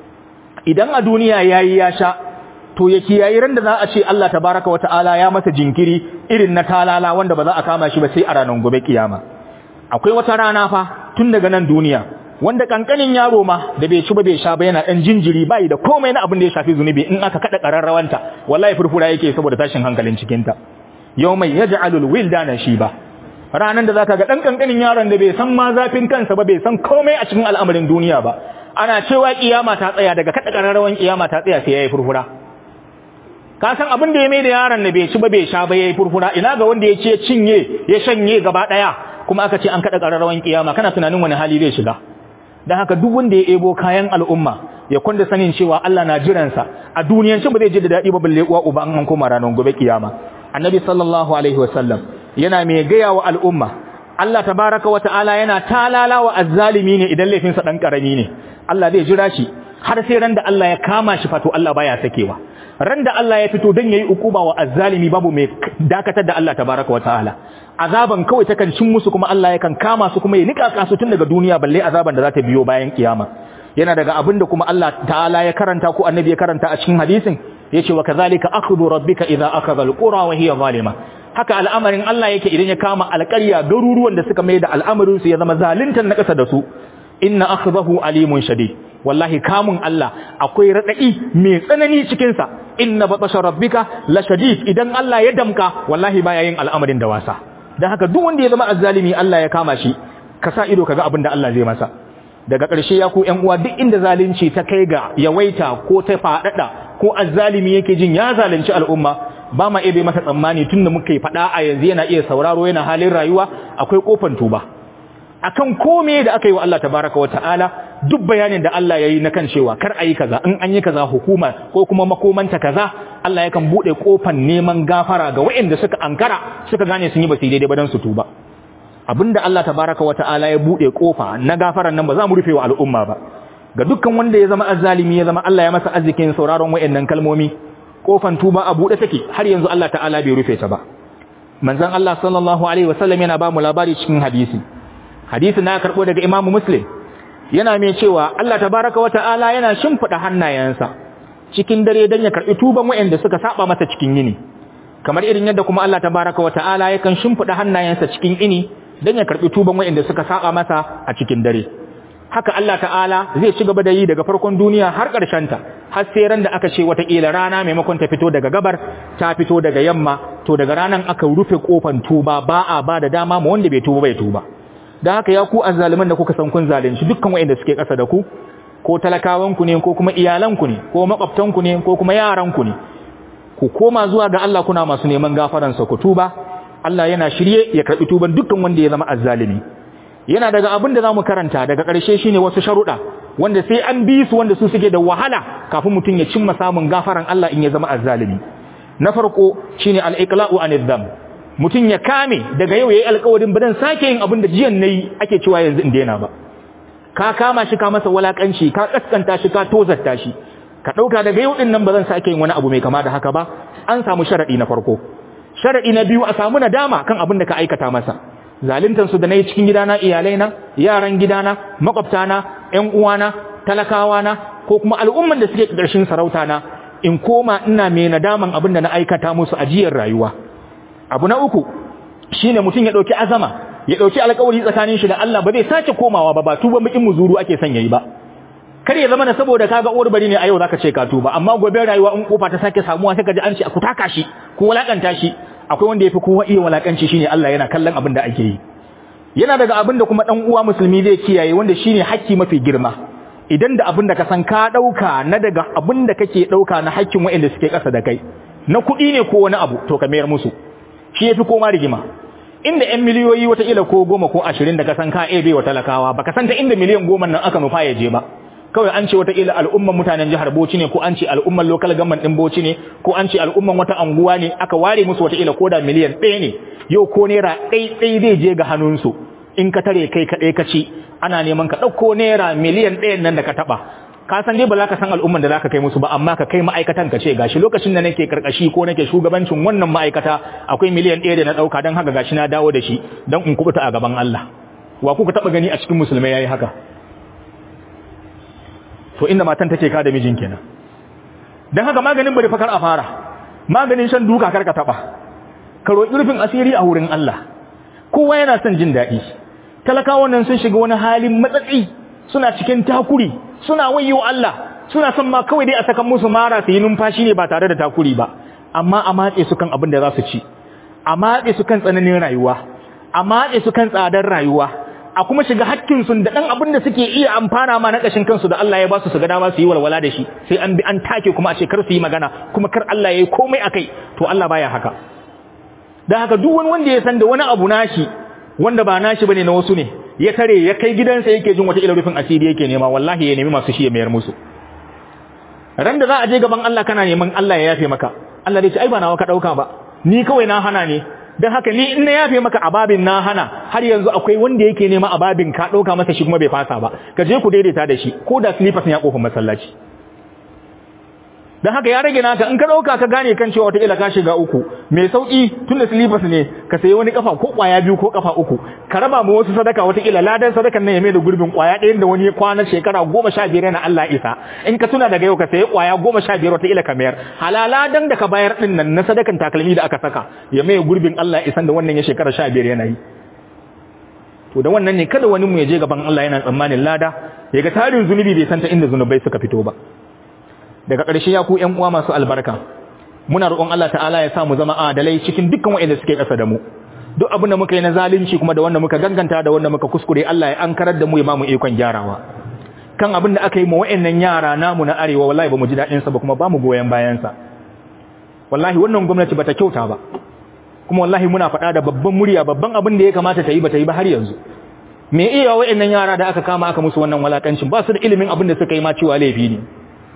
idan a duniya yayi ya sha to ya kiyayi ran da za a ce Allah tabaraka wa ta'ala ya masa jinkiri irin na talala wanda ba za a kama shi ba sai a ranar gobe kiyama akwai wata rana fa tun daga nan duniya wanda kankanin yaro ma da bai ci ba bai sha ba yana dan jinjiri bai da komai na abin da ya shafi zunubi in aka kada kararrawanta wallahi furfura yake saboda tashin hankalin cikin ta yawmai yaj'alul wildana shiba ranan da zaka ga dan kankanin yaron da bai san ma zafin kansa ba bai san komai a cikin al'amarin duniya ba ana cewa kiyama ta tsaya daga kada kararrawan kiyama ta tsaya sai yayi furfura ka san abin da ya mai da yaron da bai ci ba bai sha ba yayi furfura ina ga wanda ya ce cinye ya shanye gaba daya kuma aka ce an kada kararrawan kiyama kana tunanin wani hali zai shiga dan haka duk wanda ya ebo kayan al'umma ya kwanda sanin cewa Allah na jiransa a duniyan shi ba zai ji da dadi ba balle uwa uba an koma ranar gobe kiyama annabi sallallahu alaihi wasallam yana mai gaya wa al'umma Allah tabaraka wa ta'ala yana talala wa azzalimi ne idan laifinsa dan karami ne Allah zai jira shi har sai ran da Allah ya kama shi fato Allah baya sakewa ran da Allah ya fito dan yayi ukuba wa azzalimi babu mai dakatar da Allah tabaraka wa ta'ala azaban kawai takan cin musu kuma Allah yakan kama su kuma ya nika kasu tun daga duniya balle azaban da za ta biyo bayan kiyama yana daga abin da kuma Allah ta'ala ya karanta ko annabi ya karanta a cikin hadisin yace wa kadhalika akhdhu rabbika idha akhadha alqura wa hiya zalima haka al'amarin Allah yake idan ya kama alƙarya garuruwan da suka mai da al'amarin su ya zama zaluntan na ƙasa da su inna akhdahu alimun shadid wallahi kamun Allah akwai radadi mai tsanani cikin sa inna batasha rabbika la shadid idan Allah ya damka wallahi baya yin al'amarin da wasa dan haka duk wanda ya zama azzalimi Allah ya kama shi ka sa ido kaga abin da Allah zai masa daga ƙarshe ya ku ƴan uwa duk inda zalunci ta kai ga yawaita ko ta fadada ko azzalimi yake jin ya zalunci al'umma ba ma ebe masa tsammani tunda muka yi fada a yanzu yana iya sauraro yana halin rayuwa akwai kofar tuba akan kome da aka yi wa Allah tabaraka wa ta'ala duk bayanin da Allah ya yi na kan cewa kar a yi kaza in an yi kaza hukuma ko kuma makomanta kaza Allah yakan buɗe ƙofan neman gafara ga waɗanda suka ankara suka gane sun yi ba su daidai ba don su tuba abinda Allah tabaraka wata'ala ya buɗe ƙofa na gafaran nan ba za mu rufe wa al'umma ba ga dukkan wanda ya zama azzalimi ya zama Allah ya masa arzikin sauraron waɗannan kalmomi ƙofan tuba a buɗe take har yanzu Allah ta'ala bai rufe ta ba manzon Allah sallallahu alaihi wasallam yana ba mu labari cikin hadisi hadisi na karɓo daga Imam Muslim yana mai cewa Allah tabaraka wata'ala yana shimfida hannayensa cikin dare dan ya karbi tuban waɗanda suka saba masa cikin yini kamar irin yadda kuma Allah tabaraka wata'ala yakan shimfida hannayensa cikin ini dan ya karbi tuban waɗanda suka saba masa a cikin dare haka Allah ta'ala zai ci gaba da yi daga farkon duniya har ƙarshen ta har sai ran da aka ce wata kila rana maimakon ta fito daga gabar ta fito daga yamma to daga ranan aka rufe kofan tuba ba a ba da dama ma wanda bai tuba bai tuba da haka ya ku azzaliman da kuka san kun zalunci dukkan waɗanda suke ƙasa da ku ko talakawanku ne ko kuma iyalanku ne ko makwabtanku ne ko kuma yaranku ne ku koma zuwa ga Allah kuna masu neman gafaransa ku tuba Allah yana shirye ya karɓi tuban dukkan wanda ya zama azzalimi yana daga abin da zamu karanta daga ƙarshe shine wasu sharuɗa wanda sai an bi su wanda su suke da wahala kafin mutum ya cimma samun gafaran Allah in ya zama azzalimi na farko shine al-iqla'u anidh dhanb mutum ya kame daga yau yayi alƙawarin ba dan sake yin abin da jiyan nayi ake cewa yanzu in daina ba ka kama shi ka masa walakanci ka kaskanta shi ka tozarta shi ka dauka daga yau din nan ba zan sake yin wani abu mai kama da haka ba an samu sharadi na farko sharadi na biyu a samu nadama kan abin da ka aikata masa zaluntan su da nayi cikin gidana iyalaina yaran gidana makwabtana ƴan uwana talakawana ko kuma al'umman da suke ƙarshen sarauta na in koma ina mai nadaman abin da na aikata musu ajiyar rayuwa abu na uku shine mutum ya dauki azama ya dauki alƙawari tsakanin shi da Allah ba zai sake komawa ba ba tuba mukin muzuru ake son yayi ba kar ya zama na saboda kaga uwar bari ne a yau zaka ce ka tuba amma gobe rayuwa in kofa ta sake samuwa sai ka ji an ce ku taka shi ku walakanta shi akwai wanda yafi kowa iya walakanci shine Allah yana kallon abin da ake yi yana daga abin da kuma dan uwa musulmi zai kiyaye wanda shine hakki mafi girma idan da abin da ka san ka dauka na daga abin da kake dauka na hakkin wa'anda suke kasa da kai na kuɗi ne ko wani abu to ka mayar musu shi yafi koma rigima inda ƴan miliyoyi wata ila ko goma ko ashirin da ka san ka ebe wa talakawa baka san ta inda miliyan goma nan aka nufa ya je ba kawai an ce wata ila al'umman mutanen jihar Bauchi ne ko an ce al'umman local government din Bauchi ne ko an ce al'umman wata anguwa ne aka ware musu wata ila koda miliyan ɗaya ne yau ko naira ɗai ɗai zai je ga hannunsu in ka tare kai kaɗai ka ci ana neman ka ɗauko naira miliyan ɗayan nan da ka taɓa ka san dai ba za ka san al'umman da za ka kai musu ba amma ka kai ma'aikatan ka ce gashi lokacin da nake karkashi ko nake shugabancin wannan ma'aikata akwai miliyan ɗaya da na ɗauka don haka gashi na dawo da shi don in kubuta a gaban Allah wa kuka taɓa gani a cikin musulmai yayi haka to inda matan take ka da mijin kenan don haka maganin bari fakar a fara maganin shan duka kar ka taɓa ka roƙi rufin asiri a wurin Allah kowa yana son jin daɗi talakawan nan sun shiga wani halin matsatsi suna cikin takuri suna wayyo Allah suna son ma kawai dai a saka musu mara su yi numfashi ne ba tare da takuri ba amma a matse su kan abin da za su ci a matse su kan tsananin rayuwa a matse su kan tsadar rayuwa a kuma shiga hakkin su da dan abin da suke iya amfana ma na kashin kansu da Allah ya ba su su ga dama su yi walwala da shi sai an bi an take kuma a ce kar su yi magana kuma kar Allah ya yi komai akai to Allah baya haka dan haka duk wani wanda ya san da wani abu nashi wanda ba nashi bane na wasu ne ya tare ya kai gidansa yake jin wata ila rufin asiri yake nema wallahi ya nemi masu shi ya mayar musu ran da za a je gaban Allah kana neman Allah ya yafe maka Allah dai ce ai ba nawa ka dauka ba ni kawai na hana ne dan haka ni in na yafe maka ababin na hana har yanzu akwai wanda yake nema ababin ka dauka masa shi kuma bai fasa ba ka je ku daidaita da shi ko da slippers ne ya kofar masallaci dan haka ya rage naka in ka dauka ka gane kan cewa wata ila ka shiga uku mai sauki tunda slippers ne ka sayi wani kafa ko kwaya biyu ko kafa uku ka raba mu wasu sadaka wata ila ladan sadakan nan ya mai da gurbin kwaya ɗayan da wani kwana shekara goma sha biyar na Allah isa in ka tuna daga yau ka sayi kwaya goma sha biyar wata ila ka mayar halaladan da ka bayar din nan na sadakan takalmi da aka saka ya mai gurbin Allah isan da wannan ya shekara sha biyar yana yi to da wannan ne kada wani mu ya je gaban Allah yana tsammanin lada ya ga tarin zunubi bai san ta inda zunubai suka fito ba daga ƙarshe ya ku ƴan uwa masu albarka muna roƙon Allah ta'ala ya sa mu zama adalai cikin dukkan waɗanda suke ƙasa da mu duk abin da muka yi na zalunci kuma da wanda muka ganganta da wanda muka kuskure Allah ya ankarar da mu ya ba mu ikon gyarawa kan abin da aka yi mu waɗannan yara namu na arewa wallahi ba mu ji daɗin sa ba kuma ba mu goyen bayan sa wallahi wannan gwamnati bata kyauta ba kuma wallahi muna faɗa da babban murya babban abin da ya kamata ta yi bata yi ba har yanzu me iya wa'annan yara da aka kama aka musu wannan walakancin ba su da ilimin abin da suka yi ma cewa laifi ne,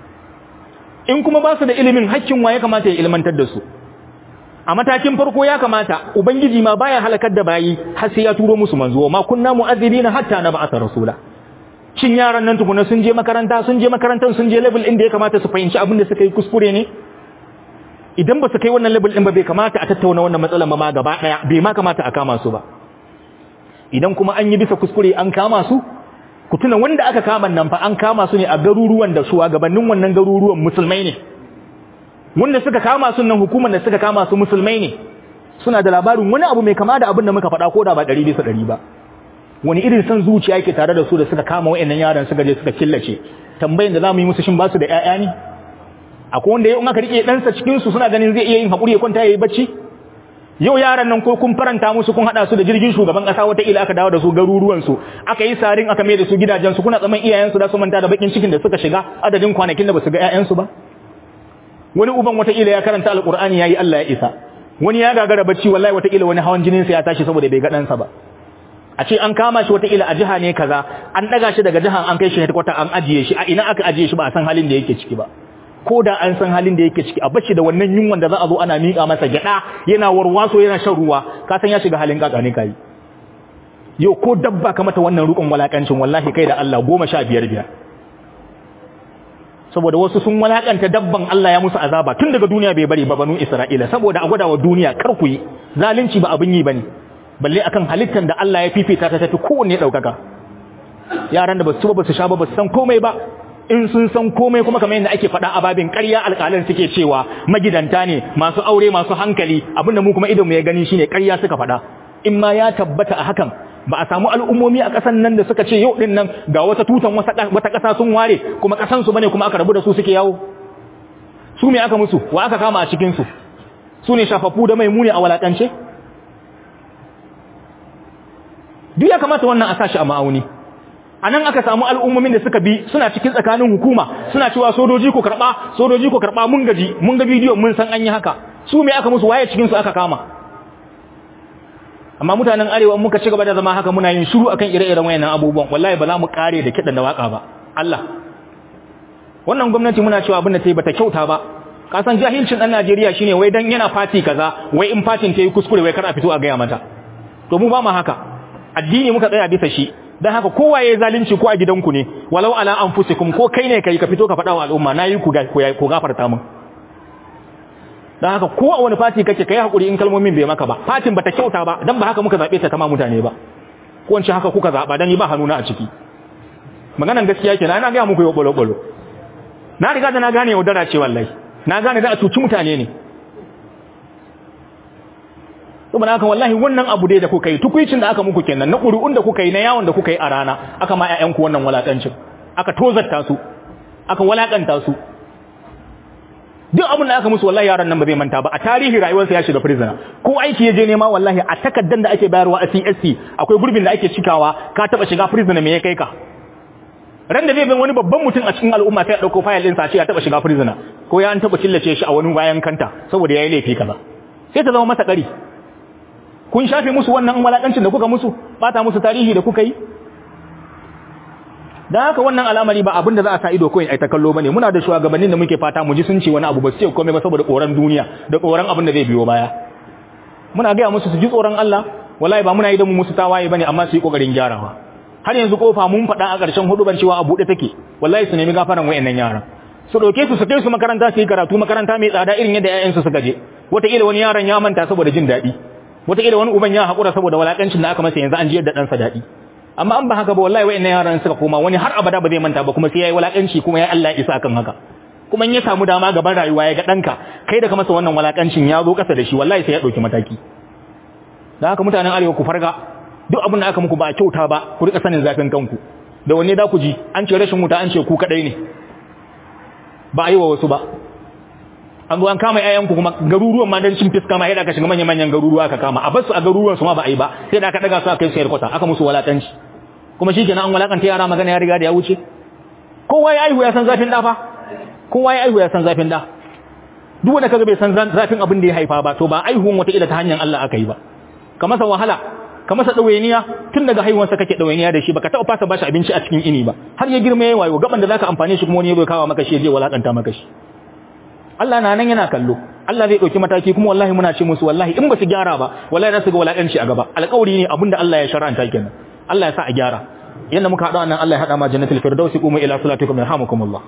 in kuma ba su da ilimin hakkin wa ya kamata ya ilmantar da su. A matakin farko ya kamata ubangiji ma baya halakar da bayi har sai ya turo musu manzo, ma kunna mu'azzibina hatta nab'atha rasula. Shin yaran nan tukuna sun je makaranta, sun je makarantar sun je level inda ya kamata su fahimci abin da suka yi kuskure ne? Idan ba su kai wannan level din ba bai kamata a tattauna wannan matsalar ma gaba daya, bai ma kamata a kama su ba. Idan kuma an yi bisa kuskure an kama su, ku tuna wanda aka kama nan fa an kama su ne a garuruwan da shugabannin wannan garuruwan musulmai ne. Wanda suka kama su nan hukumar da suka kama su musulmai ne, suna da labarin wani abu mai kama da abin da muka faɗa ko da ba ɗari bisa ɗari ba. Wani irin san zuciya yake tare da su da suka kama wa'annan yaran suka je suka killace. Tambayin da zamu yi musu shin ba su da ƴaƴa ne? Akwai wanda yau in aka rike ɗansa cikin su suna ganin zai iya yin haƙuri ya kwanta yayi bacci? Yau yaran nan ko kun faranta musu kun hada su da jirgin shugaban kasa wata ila aka dawo da su garuruwan su, aka yi sarin aka mai da su gidajen su, kuna tsaman iyayen su da su manta da bakin cikin da suka shiga adadin kwanakin da basu ga ƴaƴan su ba? Wani uban wata ila ya karanta alqur'ani yayi Allah ya isa. Wani ya gagara bacci wallahi wata ila wani hawan jinin sa ya tashi saboda bai ga ɗansa ba. A ce an kama shi wata ila a jiha ne kaza, an daga shi daga jihan an kai shi headquarter an ajiye shi, a ina aka ajiye shi ba a san halin da yake ciki ba. Ko da an san halin da yake ciki a bashi da wannan yunwan da za a zo ana miƙa masa gyada yana warwaso yana shan ruwa, ka san ya shiga halin kakani kai. Yau ko dabba ka mata wannan rukun walakancin wallahi kai da Allah goma sha biyar biyar. Saboda wasu sun walakanta dabban Allah ya musu azaba tun daga duniya bai bari ba banu Isra'ila, saboda a gwada wa duniya kar ku yi zalunci ba abin yi bane, balle akan halittar da Allah ya fifita ta tafi kowanne daukaka. Yaran da basu ba basu sha ba basu san komai ba, in sun san komai kuma kamar yadda ake faɗa a babin ƙarya alƙalan suke cewa magidanta ne masu aure masu hankali, abinda mu kuma idan mu ya gani shine ƙarya suka faɗa. In ma ya tabbata a hakan ba a samu al'ummomi a ƙasan nan da suka ce yau din nan ga wata tutan wata ƙasa sun ware kuma ƙasan su bane kuma aka rabu da su suke yawo. Su me aka musu? Wa aka kama a cikin su? Su ne shafafu da mai muni a walakance? Duk ya kamata wannan a sashi a ma'auni. A nan aka samu al'ummomin da suka bi suna cikin tsakanin hukuma suna cewa sojoji ku karɓa sojoji ku karɓa mun gaji mun ga bidiyon mun san an yi haka. Su me aka musu? Waye cikin su aka kama? Amma mutanen arewa in muka ci gaba da zama haka muna yin shiru akan ire-iren wayannan abubuwan wallahi ba za mu kare da kidan da waka ba. Allah wannan gwamnati muna cewa abin da ta yi bata kyauta ba. Ka san jahilcin dan Najeriya shine wai dan yana fati kaza wai in fatin ta yi kuskure wai kar a fito a gaya mata. To mu ba mu haka. Addini muka tsaya bisa shi. Dan haka kowa yayi zalunci ko a gidanku ne walau ala anfusikum ko kai ne kai ka fito ka faɗa wa al'umma nayi ku ku gafarta mun. Dan haka ko a wani fati kake kai hakuri in kalmomin bai maka ba, fatin bata kyauta ba dan ba haka muka zabe ta kama mutane ba, ko wance haka kuka zaba dan ni ba hannuna a ciki. Maganan gaskiya kenan ina ga muku yo bolo bolo. Na riga da na gane yaudara ce wallahi, na gane da a cuci mutane ne. Saboda haka wallahi wannan abu dai da kuka yi tukuicin da aka muku kenan na ƙuri'un da kuka yi na yawon da kuka yi a rana, aka ma ƴaƴanku wannan walakancin, aka tozarta su, aka walakanta su. Duk abin da aka musu wallahi yaran nan ba zai manta ba, a tarihi rayuwarsa ya shiga prisoner, ko aiki ya je nema wallahi a takaddan da ake bayarwa a C S C akwai gurbin da ake cikawa ka taba shiga prisoner me ya kai ka. Ran da zai bin wani babban mutum a cikin al'umma sai ya dauko file din sa ce ya taba shiga prisoner ko ya an taba killace shi a wani bayan kanta saboda yayi laifi kaza. Sai ta zama masa kari. Kun shafe musu wannan walakancin da kuka musu, bata musu tarihi da kuka yi. Dan haka wannan al'amari ba abin da za a sa ido kawai ai ta kallo bane. Muna da shugabannin da muke fata mu ji sun ce wani abu ba su ce komai ba saboda koran duniya da koran abin da zai biyo baya. Muna ga musu su ji tsoron Allah, wallahi ba muna yi da mu musu tawaye bane amma su yi kokarin gyarawa. Har yanzu kofa mun faɗa a ƙarshen hudu ban cewa a buɗe take, wallahi su nemi gafaran wayannan yaran. Su dauke su su kai su makaranta su yi karatu, makaranta mai tsada irin yadda ƴaƴan su suka je. Wataƙila wani yaron ya manta saboda jin daɗi. Wataƙila wani uban ya haƙura saboda walakancin da aka masa yanzu an ji yadda ɗansa daɗi. Amma an ba haka ba wallahi wayannan yaran suka koma wani har abada ba zai manta ba kuma sai yayi walakanci kuma ya Allah isa akan haka. Kuma in ya samu dama gaban rayuwa ya ga danka kai da ka masa wannan walakancin ya zo kasa da shi wallahi sai ya dauki mataki. Dan haka mutanen arewa ku farga duk abin da aka muku ba a kyauta ba ku rika sanin zafin kanku. Da wanne da ku ji an ce rashin wuta an ce ku kadai ne. Ba a yi wa wasu ba. An zo an kama ƴaƴanku kuma garuruwan ma dan cin fiska ma yadda aka shiga manyan manyan garuruwa aka kama a basu a garuruwan su ma ba a yi ba sai da aka daga su aka kai sayar kwata aka musu walakanci. Kuma shi kenan an walakanta yara magana ya riga da ya wuce. Kowa ya aihu ya san zafin da fa, kowa ya aihu ya san zafin da. Duk wanda kaga bai san zafin abin da ya haifa ba to ba aihuwan wata ila ta hanyar Allah aka yi ba. Ka masa wahala ka masa dawainiya tun daga haihuwarsa kake dawainiya da shi baka taɓa fasa bashi abinci a cikin ini ba har ya girma yayi wayo gaban da zaka amfane shi kuma wani ya kawo maka shi je walakanta maka shi Allah na nan yana kallo Allah zai dauki mataki kuma wallahi muna ce musu wallahi in ba su gyara ba wallahi za su ga walakanci a gaba alƙawari ne abinda Allah ya shar'anta kenan Allah ya sa a gyara yanda muka haɗa nan Allah ya haɗa ma jannatul firdausi kuma ila salatikum yarhamukumullah